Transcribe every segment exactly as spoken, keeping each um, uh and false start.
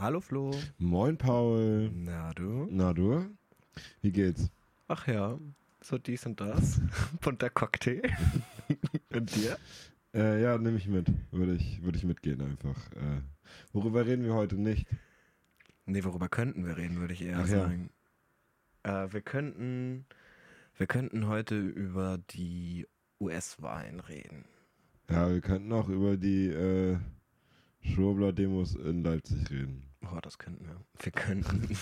Hallo Flo. Moin Paul. Na du? Na du? Wie geht's? Ach ja, so dies und das. Bunter Cocktail. Und dir? Äh, ja, nehme ich mit. Würde ich, würde ich mitgehen einfach. Äh, worüber reden wir heute nicht? Nee, worüber könnten wir reden, würde ich eher Ach ja. sagen. Äh, wir könnten, wir könnten heute über die U S-Wahlen reden. Ja, wir könnten auch über die äh, Schwurbler-Demos in Leipzig reden. Oh, das könnten wir. Wir könnten,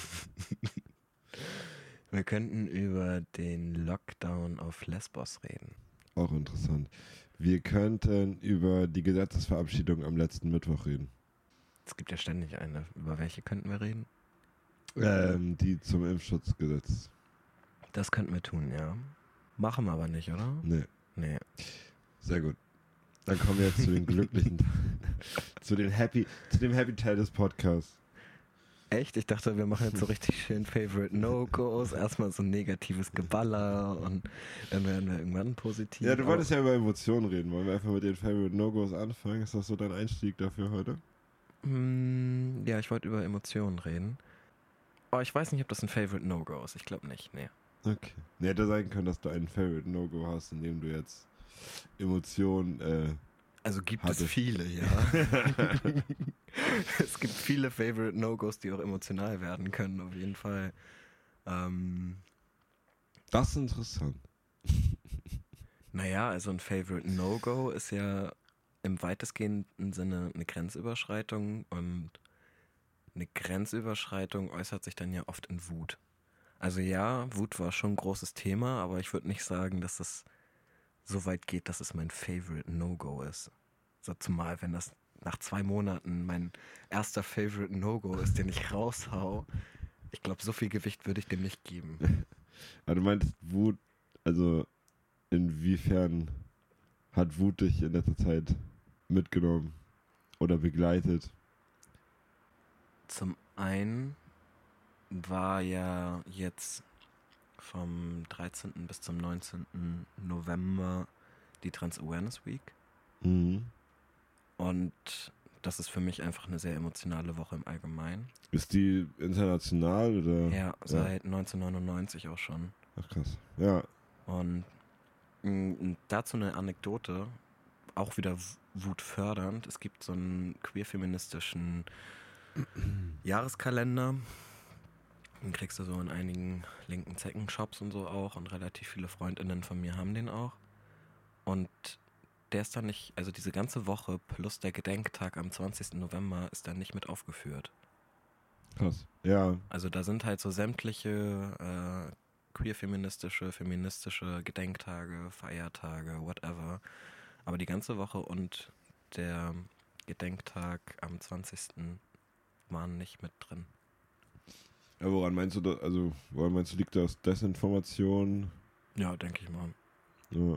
wir könnten über den Lockdown auf Lesbos reden. Auch interessant. Wir könnten über die Gesetzesverabschiedung am letzten Mittwoch reden. Es gibt ja ständig eine. Über welche könnten wir reden? Ähm, die zum Impfschutzgesetz. Das könnten wir tun, ja. Machen wir aber nicht, oder? Nee, Nee. sehr gut. Dann kommen wir jetzt zu den glücklichen, zu den Happy, zu dem Happy Teil des Podcasts. Echt? Ich dachte, wir machen jetzt so richtig schön Favorite No-Gos, erstmal so ein negatives Geballer und dann werden wir irgendwann positiv. Ja, du wolltest ja über Emotionen reden. Wollen wir einfach mit den Favorite No-Gos anfangen? Ist das so dein Einstieg dafür heute? Mm, ja, ich wollte über Emotionen reden. Aber ich weiß nicht, ob das ein Favorite No-Go ist. Ich glaube nicht, nee. Okay. Nee, hätte sein können, dass du einen Favorite No-Go hast, in dem du jetzt Emotionen, äh, Also gibt Hatte. es viele, ja. Es gibt viele Favorite No-Gos, die auch emotional werden können, auf jeden Fall. Ähm, das ist interessant. naja, also ein Favorite No-Go ist ja im weitestgehenden Sinne eine Grenzüberschreitung und eine Grenzüberschreitung äußert sich dann ja oft in Wut. Also ja, Wut war schon ein großes Thema, aber ich würde nicht sagen, dass das so weit geht, dass es mein Favorite No-Go ist. So, zumal, wenn das nach zwei Monaten mein erster Favorite No-Go ist, den ich raushau. Ich glaube, so viel Gewicht würde ich dem nicht geben. Aber du meintest Wut, also inwiefern hat Wut dich in letzter Zeit mitgenommen oder begleitet? Zum einen war ja jetzt vom dreizehnten bis zum neunzehnten November die Trans Awareness Week. Mhm. Und das ist für mich einfach eine sehr emotionale Woche im Allgemeinen. Ist die international oder? Ja, seit neunzehnhundertneunundneunzig auch schon. Ach krass. Ja. Und mh, dazu eine Anekdote, auch wieder w- wutfördernd. Es gibt so einen queer-feministischen Jahreskalender. Den kriegst du so in einigen linken Zecken-Shops und so auch. Und relativ viele FreundInnen von mir haben den auch. Und der ist dann nicht, also diese ganze Woche plus der Gedenktag am zwanzigsten November ist dann nicht mit aufgeführt. Krass. Ja. Also da sind halt so sämtliche äh, queer-feministische, feministische Gedenktage, Feiertage, whatever. Aber die ganze Woche und der Gedenktag am zwanzigsten waren nicht mit drin. Ja, woran meinst du das? Also, woran meinst du, liegt das Desinformation? Ja, denke ich mal. Ja.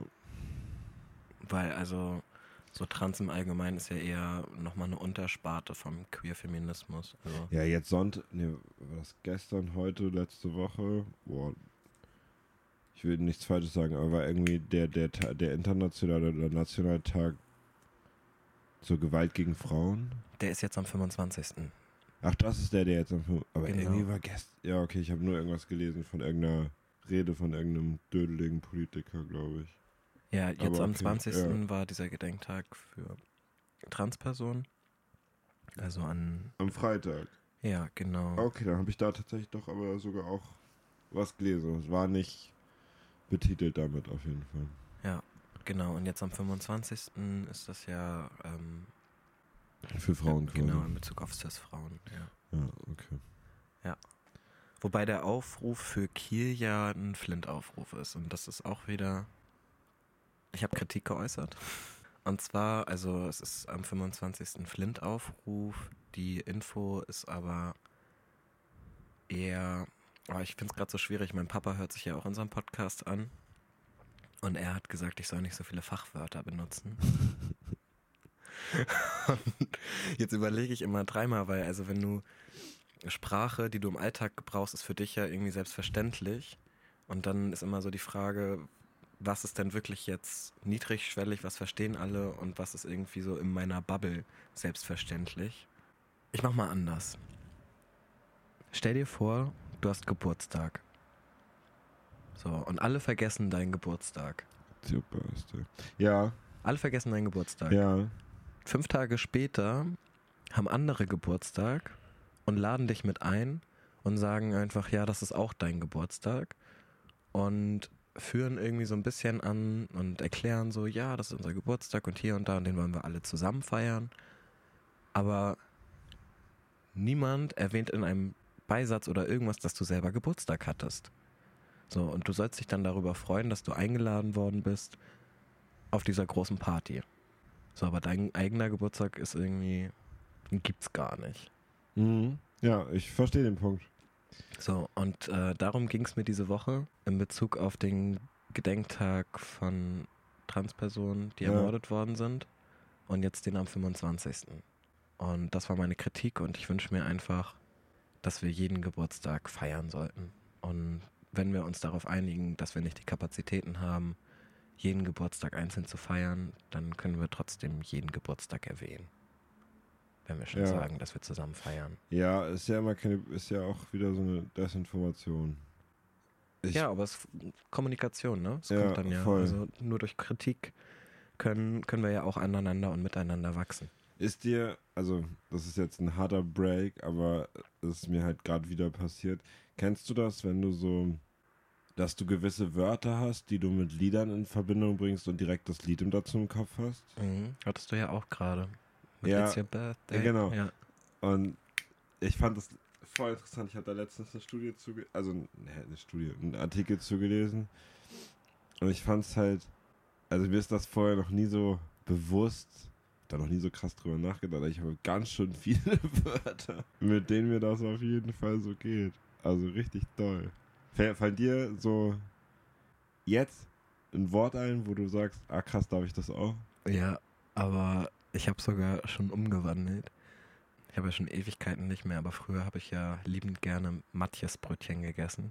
Weil also so Trans im Allgemeinen ist ja eher nochmal eine Untersparte vom Queer-Feminismus. Also, Ja, jetzt Sonntag, ne, war das gestern, heute, letzte Woche? Boah. Ich will nichts Falsches sagen, aber war irgendwie der, der, Ta- der internationale oder nationale Tag zur Gewalt gegen Frauen. der ist jetzt am fünfundzwanzigsten Ach, das ist der, der jetzt am fünf- Aber Genau. irgendwie war gestern. Ja, okay, ich habe nur irgendwas gelesen von irgendeiner Rede von irgendeinem dödeligen Politiker, glaube ich. Ja, jetzt Aber am okay, zwanzigsten war dieser Gedenktag für Transpersonen. Also an, Am Freitag. ja, genau. Okay, dann habe ich da tatsächlich doch aber sogar auch was gelesen. Es war nicht betitelt damit auf jeden Fall. Ja, genau. Und jetzt am fünfundzwanzigsten ist das ja, ähm, Für Frauen ja, quasi. genau, in Bezug auf Cis-Frauen, ja. Ja, okay. Wobei der Aufruf für Kiel ja ein Flint-Aufruf ist. Und das ist auch wieder, ich habe Kritik geäußert. Und zwar, also es ist am fünfundzwanzigsten Flint-Aufruf. Die Info ist aber eher, oh, ich finde es gerade so schwierig. Mein Papa hört sich ja auch unseren Podcast an. Und er hat gesagt, ich soll nicht so viele Fachwörter benutzen. Und jetzt überlege ich immer dreimal, weil also wenn du Sprache, die du im Alltag gebrauchst, ist für dich ja irgendwie selbstverständlich. Und dann ist immer so die Frage, was ist denn wirklich jetzt niedrigschwellig, was verstehen alle und was ist irgendwie so in meiner Bubble selbstverständlich. Ich mach mal anders. Stell dir vor, du hast Geburtstag. So, und alle vergessen deinen Geburtstag. Your birthday. Ja. Alle vergessen deinen Geburtstag. Ja. Fünf Tage später haben andere Geburtstag und laden dich mit ein und sagen einfach, ja, das ist auch dein Geburtstag. Und führen irgendwie so ein bisschen an und erklären so, ja, das ist unser Geburtstag und hier und da und den wollen wir alle zusammen feiern. Aber niemand erwähnt in einem Beisatz oder irgendwas, dass du selber Geburtstag hattest. So, und du sollst dich dann darüber freuen, dass du eingeladen worden bist auf dieser großen Party. So, aber dein eigener Geburtstag ist irgendwie, den gibt's gar nicht. Mhm. Ja, ich verstehe den Punkt. So, und äh, darum ging es mir diese Woche in Bezug auf den Gedenktag von Transpersonen, die Ja. ermordet worden sind. Und jetzt den am fünfundzwanzigsten Und das war meine Kritik und ich wünsche mir einfach, dass wir jeden Geburtstag feiern sollten. Und wenn wir uns darauf einigen, dass wir nicht die Kapazitäten haben, jeden Geburtstag einzeln zu feiern, dann können wir trotzdem jeden Geburtstag erwähnen. Wenn wir schon Ja. sagen, dass wir zusammen feiern. Ja, ist ja immer keine, ist ja auch wieder so eine Desinformation. Ich, Ja, aber es ist Kommunikation, ne? Es Ja, kommt dann ja. voll. Also nur durch Kritik können, können wir ja auch aneinander und miteinander wachsen. Ist dir, also das ist jetzt ein harter Break, aber es ist mir halt gerade wieder passiert. Kennst du das, wenn du so, dass du gewisse Wörter hast, die du mit Liedern in Verbindung bringst und direkt das Lied im dazu im Kopf hast? Mhm. Hattest du ja auch gerade. Mit Ja, It's Your Birthday. ja, genau. Ja. Und ich fand das voll interessant. Ich habe da letztens eine Studie zuge, also ne, eine Studie, einen Artikel zugelesen. Und ich fand es halt, also mir ist das vorher noch nie so bewusst, da noch nie so krass drüber nachgedacht. aber Ich habe ganz schön viele Wörter, mit denen mir das auf jeden Fall so geht. Also richtig doll. Fällt fallen dir so jetzt ein Wort ein, wo du sagst, ah krass, darf ich das auch? Ja, aber ich habe sogar schon umgewandelt. Ich habe ja schon Ewigkeiten nicht mehr, aber früher habe ich ja liebend gerne Matjesbrötchen gegessen.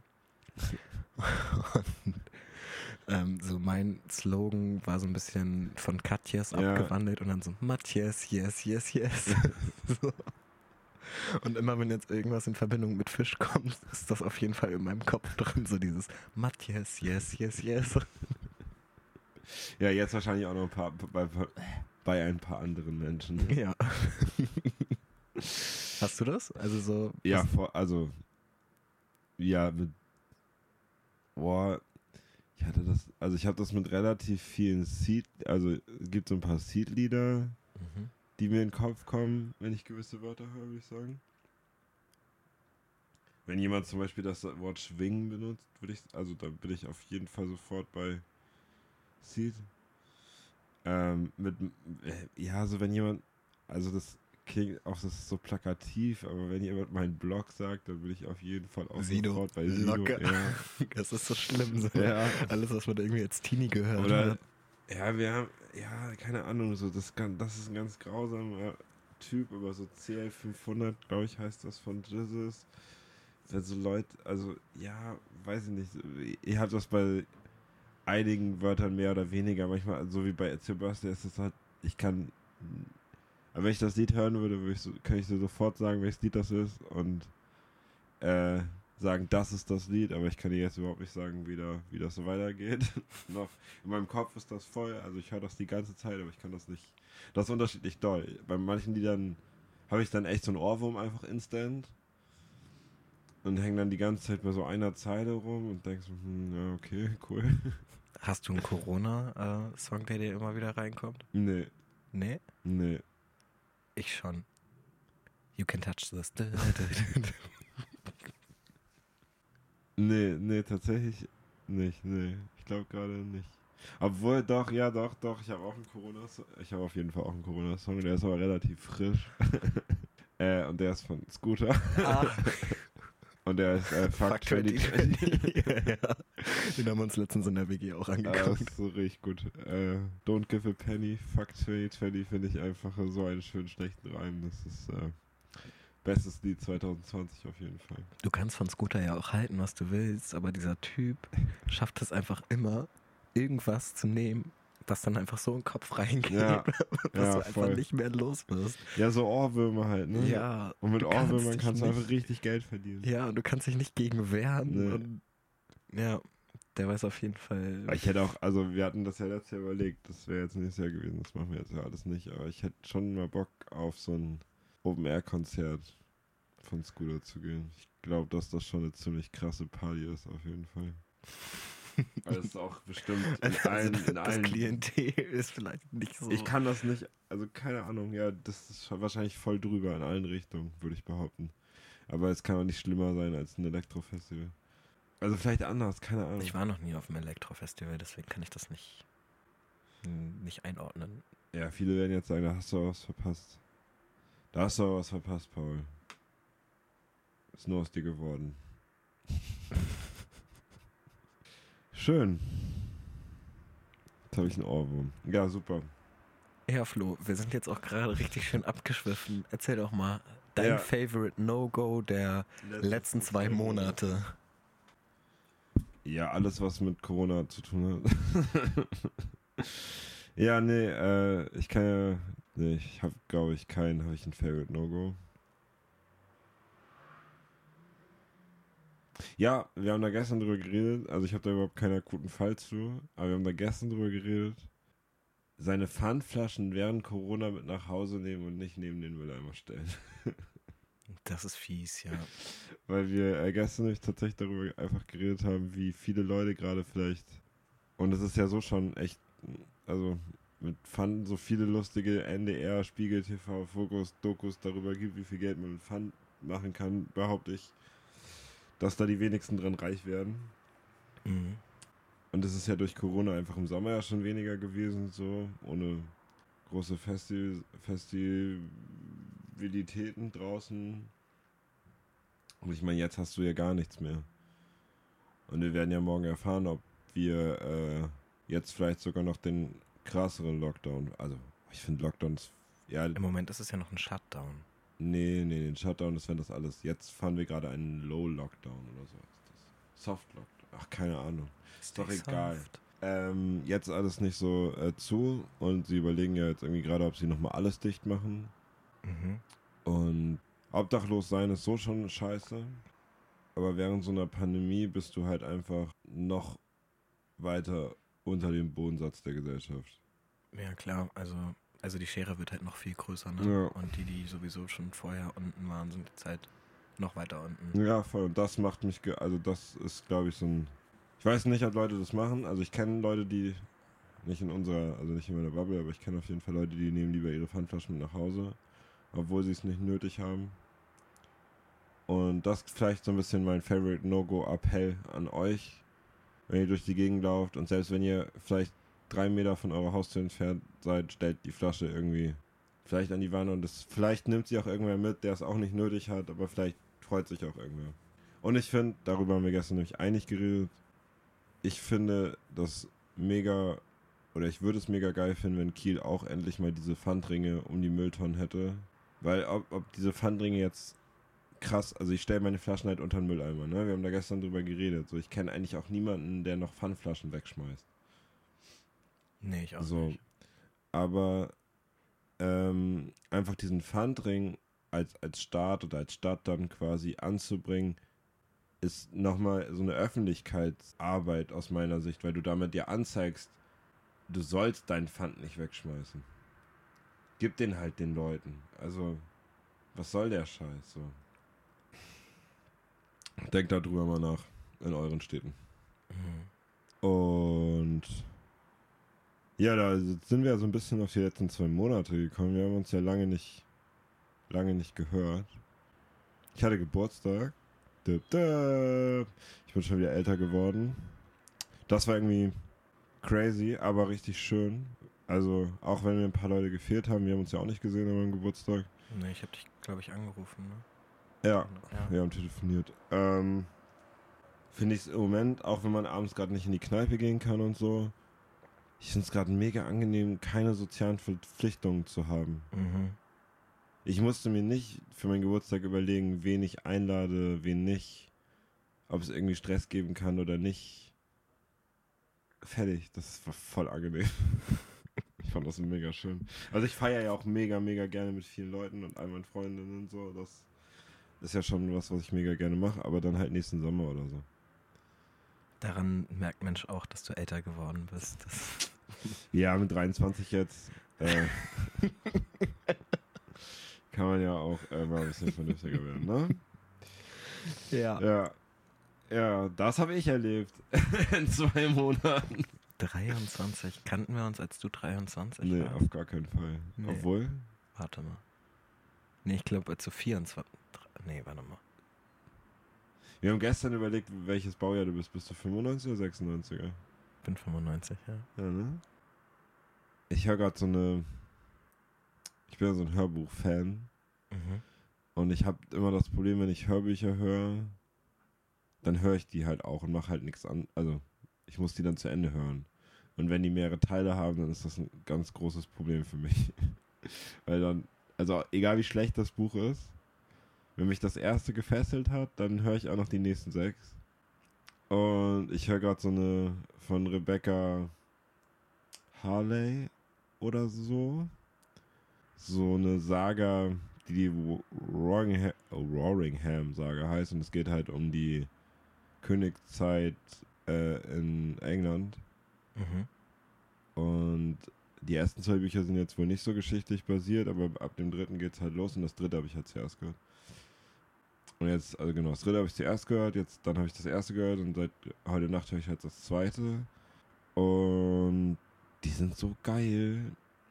Und ähm, so mein Slogan war so ein bisschen von Katjes Ja. abgewandelt und dann so Matjes, yes, yes, yes. So. Und immer wenn jetzt irgendwas in Verbindung mit Fisch kommt, ist das auf jeden Fall in meinem Kopf drin, so dieses Matjes, yes, yes, yes. Ja, jetzt wahrscheinlich auch noch ein paar bei, bei ein paar anderen Menschen. Ja. Hast du das? Also so. Ja, vor, also ja, mit boah, ich hatte das, also ich habe das mit relativ vielen Seed, also es gibt so ein paar Seed-Lieder, Mhm. die mir in den Kopf kommen, wenn ich gewisse Wörter höre, würde ich sagen. Wenn jemand zum Beispiel das Wort schwingen benutzt, würde ich, also da bin ich auf jeden Fall sofort bei Seed. Ähm, mit, äh, ja, so wenn jemand, also das klingt auch, das ist so plakativ, aber wenn jemand meinen Blog sagt, dann bin ich auf jeden Fall auch Sido, sofort bei Sido. locker. Ja. Das ist so schlimm. So. Ja. Alles, was man irgendwie als Teenie gehört Oder, hat. ja, wir haben, ja, keine Ahnung, so, das, kann, das ist ein ganz grausamer Typ, aber so C L fünfhundert, glaube ich, heißt das von Jesus. Also Leute, also, ja, weiß ich nicht, ihr habt das bei einigen Wörtern mehr oder weniger, manchmal, so wie bei It's Your Birthday, ist es halt, ich kann, aber wenn ich das Lied hören würde, würde ich so, kann ich dir sofort sagen, welches Lied das ist und äh, sagen, das ist das Lied, aber ich kann dir jetzt überhaupt nicht sagen, wie, da, wie das so weitergeht. Noch in meinem Kopf ist das voll, also ich höre das die ganze Zeit, aber ich kann das nicht, das ist unterschiedlich doll. Bei manchen Liedern habe ich dann echt so einen Ohrwurm einfach instant und hänge dann die ganze Zeit bei so einer Zeile rum und denke so, hm, ja, okay, cool. Hast du einen Corona-Song, der dir immer wieder reinkommt? Nee, Nee? nee. Ich schon. You can touch this. Nee, nee, tatsächlich nicht, nee. Ich glaube gerade nicht. Obwohl, doch, ja, doch, doch, ich habe auch einen Corona-Song. Ich habe auf jeden Fall auch einen Corona-Song, der ist aber relativ frisch. äh, und der ist von Scooter. Ah. Und der ist äh, Fuck, Fuck zwanzig zwanzig. ja, ja. Den haben wir uns letztens in der W G auch Ah, das angeguckt. ist so richtig gut. Äh, Don't give a penny, Fuck zwanzig zwanzig finde ich einfach so einen schönen schlechten Reim. Das ist äh, bestes Lied zwanzig zwanzig auf jeden Fall. Du kannst von Scooter ja auch halten, was du willst, aber dieser Typ schafft es einfach immer, irgendwas zu nehmen, was dann einfach so in den Kopf reingeht, Ja, dass ja, du einfach voll. nicht mehr los wirst. Ja, so Ohrwürmer halt, ne? Ja. Und mit du kannst Ohrwürmern dich kannst du einfach nicht- richtig Geld verdienen. Ja, und du kannst dich nicht gegen wehren. Nee. Und ja, der weiß auf jeden Fall. Aber ich hätte auch, also wir hatten das ja letztes Jahr überlegt, das wäre jetzt nächstes Jahr gewesen, das machen wir jetzt ja alles nicht, aber ich hätte schon mal Bock auf so ein Open-Air-Konzert von Scooter zu gehen. Ich glaube, dass das schon eine ziemlich krasse Party ist, auf jeden Fall. Weil es auch bestimmt in Also allen, in das allen Klientel ist vielleicht nicht so. Ich kann das nicht, also keine Ahnung, ja, das ist schon wahrscheinlich voll drüber in allen Richtungen, würde ich behaupten. Aber es kann auch nicht schlimmer sein als ein Elektrofestival. Also vielleicht anders, keine Ahnung. Ich war noch nie auf dem Elektrofestival, deswegen kann ich das nicht, nicht einordnen. Ja, viele werden jetzt sagen, da hast du was verpasst. Da hast du was verpasst, Paul. Ist nur aus dir geworden. Schön. Jetzt habe ich einen Ohrwurm. Ja, super. Ja, Flo, wir sind jetzt auch gerade richtig schön abgeschwiffen. Erzähl doch mal dein Ja. Favorite No-Go der letzten zwei Monate. Ja, alles, was mit Corona zu tun hat. Ja, nee, äh, ich kann ja, nee, ich habe, glaube ich, keinen, habe ich ein Favorite No-Go. Ja, wir haben da gestern drüber geredet, also ich habe da überhaupt keinen akuten Fall zu, aber wir haben da gestern drüber geredet, seine Pfandflaschen während Corona mit nach Hause nehmen und nicht neben den Mülleimer stellen. Das ist fies, ja. Weil wir äh, gestern nämlich tatsächlich darüber einfach geredet haben, wie viele Leute gerade vielleicht, und es ist ja so schon echt, also mit Pfand so viele lustige N D R, Spiegel T V, Fokus, Dokus darüber gibt, wie viel Geld man mit Pfand machen kann, behaupte ich, dass da die wenigsten dran reich werden. Mhm. Und es ist ja durch Corona einfach im Sommer ja schon weniger gewesen, so, ohne große Festi Festivitäten draußen. Und ich meine, jetzt hast du ja gar nichts mehr. Und wir werden ja morgen erfahren, ob wir äh, jetzt vielleicht sogar noch den krasseren Lockdown, also ich finde Lockdowns, ja, Im Moment ist es ja noch ein Shutdown. nee, nee, den Shutdown ist, wenn das alles, jetzt fahren wir gerade einen Low-Lockdown oder so ist das. Soft-Lockdown, ach, keine Ahnung. Ist doch egal. Ähm, jetzt alles nicht so äh, zu und sie überlegen ja jetzt irgendwie gerade, ob sie nochmal alles dicht machen. Mhm. Und obdachlos sein ist so schon scheiße. Aber während so einer Pandemie bist du halt einfach noch weiter unter dem Bodensatz der Gesellschaft. Ja, klar, also, also die Schere wird halt noch viel größer, ne? Ja. Und die, die sowieso schon vorher unten waren, sind jetzt halt noch weiter unten. Ja, voll. Und das macht mich, ge also das ist, glaube ich, so ein, ich weiß nicht, ob Leute das machen. Also ich kenne Leute, die, nicht in unserer, also nicht in meiner Bubble, aber ich kenne auf jeden Fall Leute, die nehmen lieber ihre Pfandflaschen mit nach Hause, obwohl sie es nicht nötig haben. Und das ist vielleicht so ein bisschen mein Favorite No-Go-Appell an euch, wenn ihr durch die Gegend lauft und selbst wenn ihr vielleicht drei Meter von eurer Haustür entfernt seid, stellt die Flasche irgendwie vielleicht an die Wand und das, vielleicht nimmt sie auch irgendwer mit, der es auch nicht nötig hat, aber vielleicht freut sich auch irgendwer. Und ich finde, darüber haben wir gestern nämlich einig geredet, ich finde das mega, oder ich würde es mega geil finden, wenn Kiel auch endlich mal diese Pfandringe um die Mülltonnen hätte, weil ob, ob diese Pfandringe jetzt krass, also ich stelle meine Flaschen halt unter den Mülleimer, ne? Wir haben da gestern drüber geredet. So, ich kenne eigentlich auch niemanden, der noch Pfandflaschen wegschmeißt. Nee, ich auch So. nicht. Aber ähm, einfach diesen Pfandring als, als Staat oder als Stadt dann quasi anzubringen, ist nochmal so eine Öffentlichkeitsarbeit aus meiner Sicht, weil du damit dir anzeigst, du sollst deinen Pfand nicht wegschmeißen. Gib den halt den Leuten. Also, was soll der Scheiß so? Denkt darüber mal nach in euren Städten. Mhm. Und ja, da sind wir ja so ein bisschen auf die letzten zwei Monate gekommen. Wir haben uns ja lange nicht, lange nicht gehört. Ich hatte Geburtstag. Ich bin schon wieder älter geworden. Das war irgendwie crazy, aber richtig schön. Also, auch wenn mir ein paar Leute gefehlt haben, wir haben uns ja auch nicht gesehen an meinem Geburtstag. Nee, ich habe dich, glaube ich, angerufen, ne? Ja, Ja. wir haben telefoniert. Ähm, finde ich es im Moment, auch wenn man abends gerade nicht in die Kneipe gehen kann und so, ich finde es gerade mega angenehm, keine sozialen Verpflichtungen zu haben. Mhm. Ich musste mir nicht für meinen Geburtstag überlegen, wen ich einlade, wen nicht, ob es irgendwie Stress geben kann oder nicht. fertig. Das war voll angenehm. Ich fand das mega schön. Also ich feiere ja auch mega, mega gerne mit vielen Leuten und all meinen Freundinnen und so. Das ist ja schon was, was ich mega gerne mache, aber dann halt nächsten Sommer oder so. Daran merkt Mensch auch, dass du älter geworden bist. Das Ja, mit dreiundzwanzig jetzt äh, kann man ja auch äh, mal ein bisschen vernünftiger werden, ne? ja. Ja, ja, das habe ich erlebt in zwei Monaten. dreiundzwanzig. Kannten wir uns, als du dreiundzwanzig Nee, warst? auf gar keinen Fall. Nee. Obwohl, Warte mal. Nee, ich glaube, als du vierundzwanzig... Nee, warte mal. wir haben gestern überlegt, welches Baujahr du bist. Bist du fünfundneunzig oder sechsundneunziger? Ich bin fünfundneunzig, ja. Ja, ne? Ich höre gerade so eine... Ich bin ja so ein Hörbuch-Fan. Mhm. Und ich habe immer das Problem, wenn ich Hörbücher höre, dann höre ich die halt auch und mache halt nichts an. Also, ich muss die dann zu Ende hören. Und wenn die mehrere Teile haben, dann ist das ein ganz großes Problem für mich. Weil dann, also egal wie schlecht das Buch ist, wenn mich das erste gefesselt hat, dann höre ich auch noch die nächsten sechs. Und ich höre gerade so eine von Rebecca Harley oder so. So eine Saga, die die Roaringham, Roaringham-Saga heißt. Und es geht halt um die Königszeit äh, in England. Mhm. Und die ersten zwei Bücher sind jetzt wohl nicht so geschichtlich basiert, aber ab dem dritten geht's halt los und das dritte habe ich halt zuerst gehört. Und jetzt, also genau, das dritte habe ich zuerst gehört, jetzt dann habe ich das erste gehört und seit heute Nacht höre ich halt das zweite. Und die sind so geil.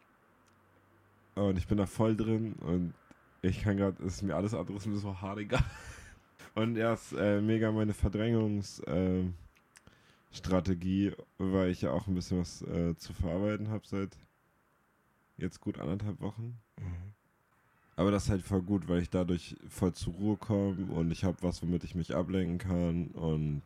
Und ich bin da voll drin und ich kann gerade, es ist mir alles andere ist mir so hart egal. Und ja, es ist äh, mega meine Verdrängungsstrategie, äh, weil ich ja auch ein bisschen was äh, zu verarbeiten habe seit jetzt gut anderthalb Wochen. Mhm. Aber das ist halt voll gut, weil ich dadurch voll zur Ruhe komme und ich habe was, womit ich mich ablenken kann und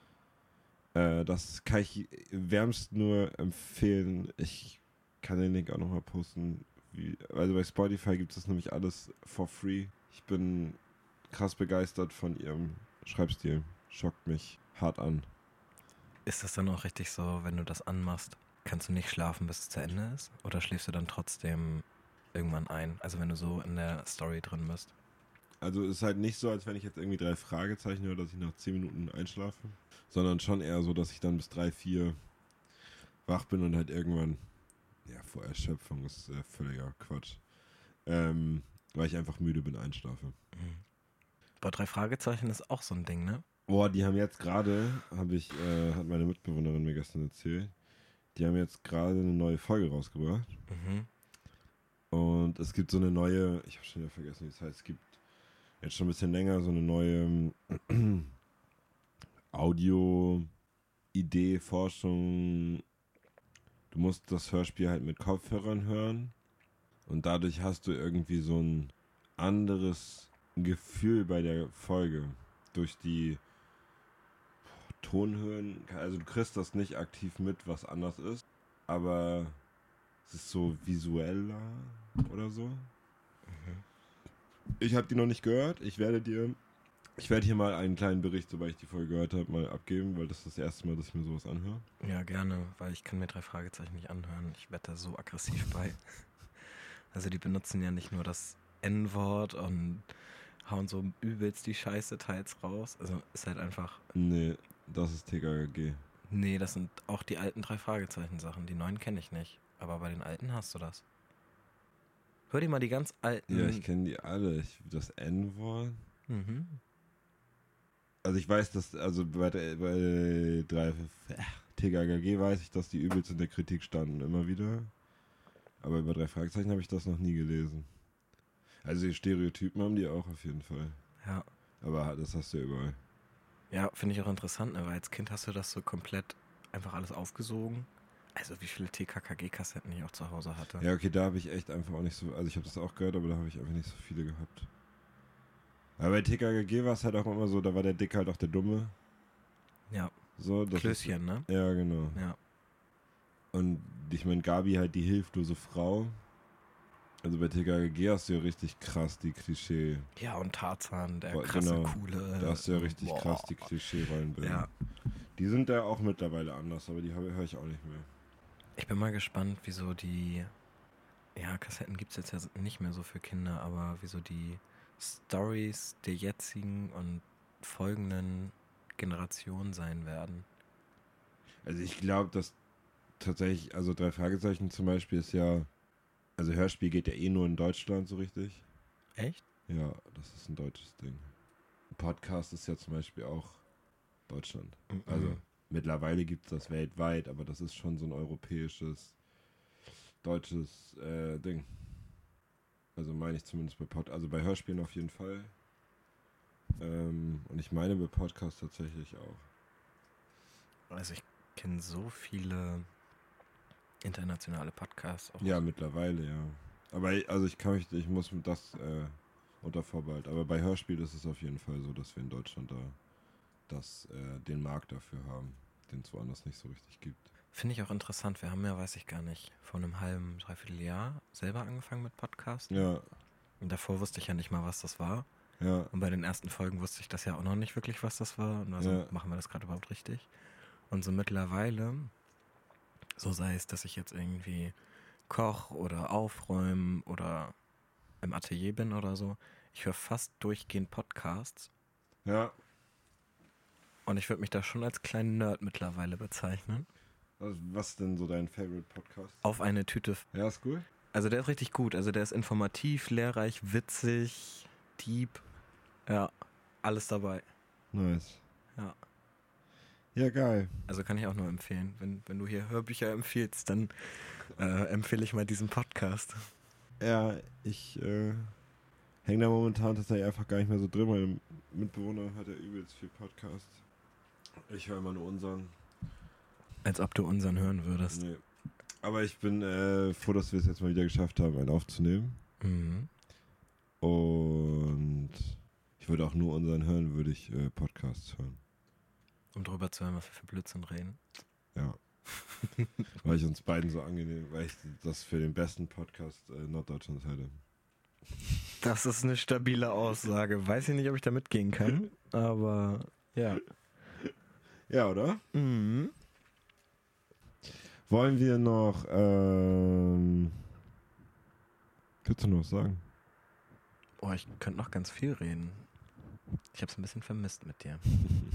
äh, das kann ich wärmst nur empfehlen. Ich kann den Link auch nochmal posten. Wie, also bei Spotify gibt es nämlich alles for free. Ich bin krass begeistert von ihrem Schreibstil. Schockt mich hart an. Ist das dann auch richtig so, wenn du das anmachst, kannst du nicht schlafen, bis es zu Ende ist? Oder schläfst du dann trotzdem irgendwann ein? Also wenn du so in der Story drin bist. Also es ist halt nicht so, als wenn ich jetzt irgendwie drei Fragezeichen höre, dass ich nach zehn Minuten einschlafe. Sondern schon eher so, dass ich dann bis drei, vier wach bin und halt irgendwann, ja, vor Erschöpfung ist äh, völliger Quatsch. Ähm, weil ich einfach müde bin, einschlafe. Mhm. Boah, drei Fragezeichen ist auch so ein Ding, ne? Boah, die haben jetzt gerade, habe ich, äh, hat meine Mitbewohnerin mir gestern erzählt, die haben jetzt gerade eine neue Folge rausgebracht. Mhm. Und es gibt so eine neue, ich habe schon wieder vergessen, wie es heißt, es gibt jetzt schon ein bisschen länger so eine neue Audio-Idee, Forschung. Du musst das Hörspiel halt mit Kopfhörern hören und dadurch hast du irgendwie so ein anderes Gefühl bei der Folge. Durch die Tonhöhen, also du kriegst das nicht aktiv mit, was anders ist, aber es ist so visueller oder so. Mhm. Ich habe die noch nicht gehört. Ich werde dir, ich werde hier mal einen kleinen Bericht, sobald ich die Folge gehört habe, mal abgeben, weil das ist das erste Mal, dass ich mir sowas anhöre. Ja, gerne, weil ich kann mir drei Fragezeichen nicht anhören. Ich werde da so aggressiv bei. Also die benutzen ja nicht nur das N-Wort und hauen so übelst die Scheiße teils raus. Also ist halt einfach... Nee, das ist T K K G. Nee, das sind auch die alten drei Fragezeichen-Sachen. Die neuen kenne ich nicht. Aber bei den alten hast du das. Hör dir mal die ganz alten... Ja, ich kenne die alle. Ich, das N-Wort. Mhm. Also ich weiß, dass, also bei, der, bei drei, T K K G weiß ich, dass die übelst in der Kritik standen, immer wieder. Aber über drei Fragezeichen habe ich das noch nie gelesen. Also die Stereotypen haben die auch auf jeden Fall. Ja. Aber das hast du ja überall. Ja, finde ich auch interessant, ne? Weil als Kind hast du das so komplett einfach alles aufgesogen. Also wie viele T K K G-Kassetten ich auch zu Hause hatte. Ja, okay, da habe ich echt einfach auch nicht so, also ich habe das auch gehört, aber da habe ich einfach nicht so viele gehabt. Aber bei T K K G war es halt auch immer so, da war der Dicke halt auch der Dumme. Ja. So, das Klößchen, ist, ne? Ja, genau. Ja. Und ich meine, Gabi halt die hilflose Frau. Also bei T K K G hast du ja richtig krass die Klischee. Ja, und Tarzan, der Boah, krasse, genau. coole. Da hast du ja richtig Boah. krass die Klischee-Rollenbilder. Ja. Die sind ja auch mittlerweile anders, aber die höre ich auch nicht mehr. Ich bin mal gespannt, wieso die, ja, Kassetten gibt es jetzt ja nicht mehr so für Kinder, aber wieso die Stories der jetzigen und folgenden Generationen sein werden. Also ich glaube, dass tatsächlich, also drei Fragezeichen zum Beispiel ist ja, also Hörspiel geht ja eh nur in Deutschland so richtig. Echt? Ja, das ist ein deutsches Ding. Podcast ist ja zum Beispiel auch Deutschland. Mhm. Also mittlerweile gibt es das weltweit, aber das ist schon so ein europäisches, deutsches äh, Ding. Also meine ich zumindest bei Pod, also bei Hörspielen auf jeden Fall. Ähm, und ich meine bei Podcasts tatsächlich auch. Also ich kenne so viele internationale Podcasts auch. Ja, mittlerweile, ja. Aber ich- also ich kann mich, ich muss das äh, unter Vorbehalt. Aber bei Hörspiel ist es auf jeden Fall so, dass wir in Deutschland da das, äh, den Markt dafür haben, den es woanders nicht so richtig gibt. Finde ich auch interessant. Wir haben ja, weiß ich gar nicht, vor einem halben, dreiviertel Jahr selber angefangen mit Podcasten. Ja, Und davor wusste ich ja nicht mal, was das war. ja, Und bei den ersten Folgen wusste ich das ja auch noch nicht wirklich, was das war. Und also Ja. machen wir das gerade überhaupt richtig. Und so mittlerweile, so sei es, dass ich jetzt irgendwie koch oder aufräumen oder im Atelier bin oder so, ich höre fast durchgehend Podcasts. ja. Und ich würde mich da schon als kleinen Nerd mittlerweile bezeichnen. Also, was ist denn so dein Favorite Podcast? Auf eine Tüte. Ja, ist cool. Also der ist richtig gut. Also der ist informativ, lehrreich, witzig, deep. Ja, alles dabei. Nice. Ja. Ja, geil. Also kann ich auch nur empfehlen. Wenn, wenn du hier Hörbücher empfiehlst, dann äh, empfehle ich mal diesen Podcast. Ja, ich äh, hänge da momentan tatsächlich einfach gar nicht mehr so drin. Mein Mitbewohner hat ja übelst viel Podcast. Ich höre immer nur unseren. Als ob du unseren hören würdest. Nee. Aber ich bin äh, froh, dass wir es jetzt mal wieder geschafft haben, einen aufzunehmen. Mhm. Und ich würde auch nur unseren hören, würde ich äh, Podcasts hören. Um drüber zu hören, was wir für Blödsinn reden. Ja. Weil ich uns beiden so angenehm, weil ich das für den besten Podcast äh, Norddeutschlands halte. Das ist eine stabile Aussage. Weiß ich nicht, ob ich da mitgehen kann, aber ja. Ja, oder? Mhm. Wollen wir noch, ähm, willst du noch was sagen? Oh, ich könnte noch ganz viel reden. Ich habe es ein bisschen vermisst mit dir.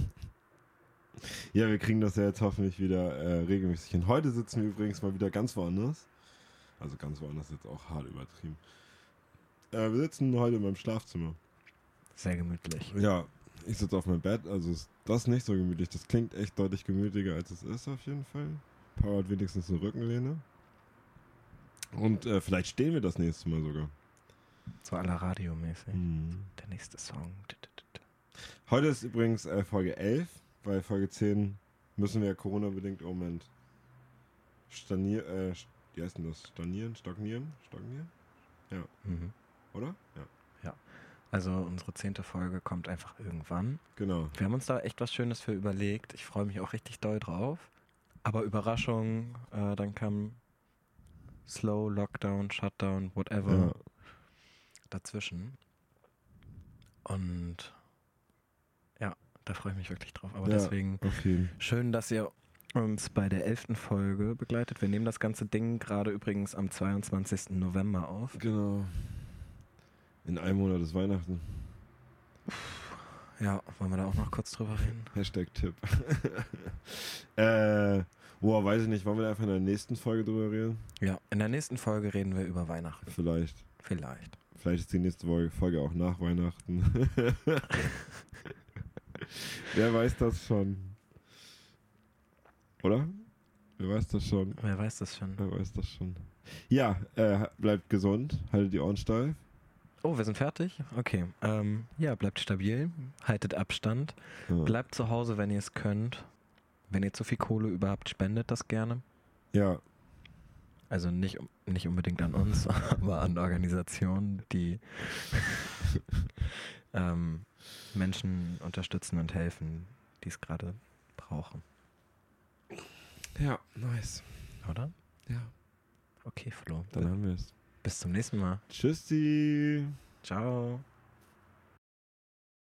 Ja, wir kriegen das ja jetzt hoffentlich wieder äh, regelmäßig hin. Heute sitzen wir übrigens mal wieder ganz woanders. Also ganz woanders jetzt auch hart übertrieben. Äh, wir sitzen heute in meinem Schlafzimmer. Sehr gemütlich. Ja, ich sitze auf meinem Bett, also ist das nicht so gemütlich. Das klingt echt deutlich gemütlicher, als es ist auf jeden Fall. Power hat wenigstens eine Rückenlehne. Und äh, vielleicht stehen wir das nächste Mal sogar. So à la radiomäßig. Mhm. Der nächste Song. Heute ist übrigens äh, Folge elf. Bei Folge zehn müssen wir ja Corona-bedingt im Moment stanier, äh, wie heißt denn das? Stanieren? Stagnieren? Stagnieren? Ja. Mhm. Oder? Ja. Also unsere zehnte Folge kommt einfach irgendwann. Genau. Wir haben uns da echt was Schönes für überlegt. Ich freue mich auch richtig doll drauf. Aber Überraschung, äh, dann kam Slow, Lockdown, Shutdown, whatever Ja. dazwischen. Und ja, da freue ich mich wirklich drauf. Aber Ja, deswegen Okay. schön, dass ihr uns bei der elften Folge begleitet. Wir nehmen das ganze Ding gerade übrigens am zweiundzwanzigsten November auf. Genau. In einem Monat ist Weihnachten. Ja, wollen wir da auch noch kurz drüber reden? Hashtag Tipp. äh, boah, weiß ich nicht. Wollen wir da einfach in der nächsten Folge drüber reden? Ja, in der nächsten Folge reden wir über Weihnachten. Vielleicht. Vielleicht. Vielleicht ist die nächste Folge auch nach Weihnachten. Wer weiß das schon? Oder? Wer weiß das schon? Wer weiß das schon? Wer weiß das schon? Ja, äh, bleibt gesund, haltet die Ohren steif. Oh, wir sind fertig? Okay. Ähm, ja, bleibt stabil, haltet Abstand, Ja. bleibt zu Hause, wenn ihr es könnt. Wenn ihr zu viel Kohle überhaupt, spendet das gerne. ja, Also nicht, nicht unbedingt an uns, aber an Organisationen, die ähm, Menschen unterstützen und helfen, die es gerade brauchen. ja, nice. Oder? Ja, Okay, Flo. dann haben wir es. Bis zum nächsten Mal. Tschüssi. Ciao.